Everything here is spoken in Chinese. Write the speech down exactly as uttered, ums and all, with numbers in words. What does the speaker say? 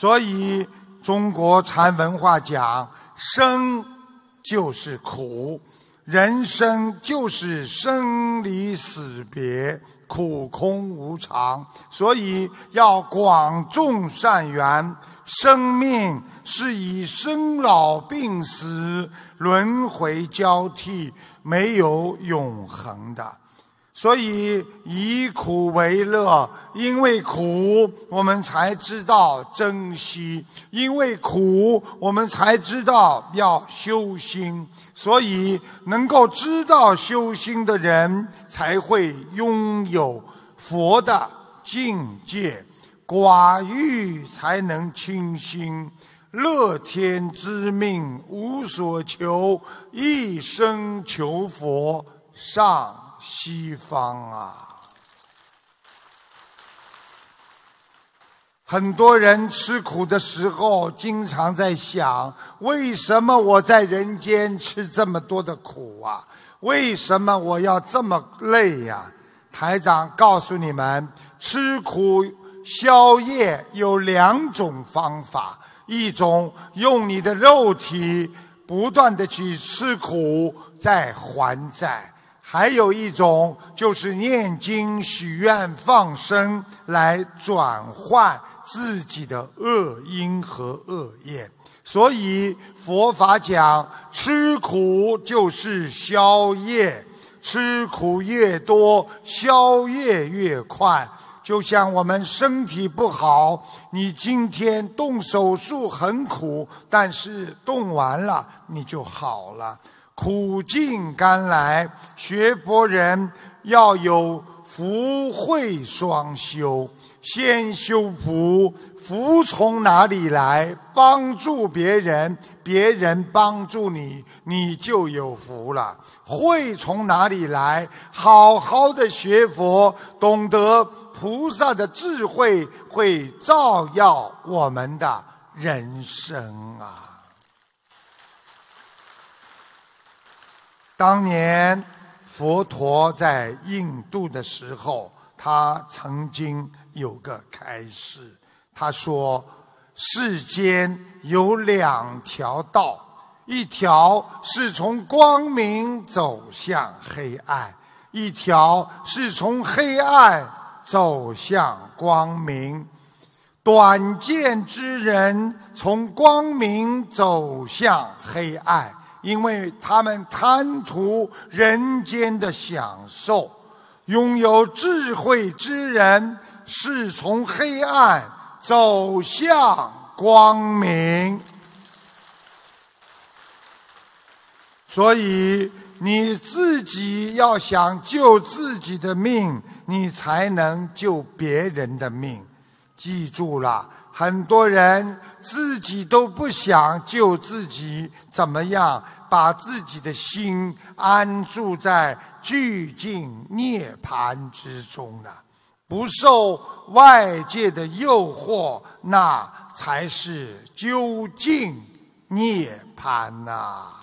所以中国禅文化讲，生就是苦，人生就是生离死别，苦空无常，所以要广种善缘。生命是以生老病死轮回交替，没有永恒的。所以以苦为乐，因为苦我们才知道珍惜，因为苦我们才知道要修心。所以能够知道修心的人才会拥有佛的境界，寡欲才能清心，乐天知命无所求，一生求佛上西方啊！很多人吃苦的时候，经常在想：为什么我在人间吃这么多的苦啊？为什么我要这么累呀、啊？台长告诉你们，吃苦消业有两种方法，一种用你的肉体不断的去吃苦，再还债。还有一种就是念经许愿放生，来转换自己的恶因和恶业。所以佛法讲，吃苦就是消业，吃苦越多，消业越快。就像我们身体不好，你今天动手术很苦，但是动完了你就好了。苦尽甘来，学佛人要有福慧双修，先修福，福从哪里来？帮助别人，别人帮助你，你就有福了。慧从哪里来？好好的学佛，懂得菩萨的智慧，会照耀我们的人生啊！当年佛陀在印度的时候，他曾经有个开示，他说世间有两条道，一条是从光明走向黑暗，一条是从黑暗走向光明。短见之人从光明走向黑暗，因为他们贪图人间的享受。拥有智慧之人是从黑暗走向光明。所以你自己要想救自己的命，你才能救别人的命。记住了，很多人自己都不想救自己，怎么样把自己的心安住在寂静涅槃之中呢？不受外界的诱惑，那才是究竟涅槃啊！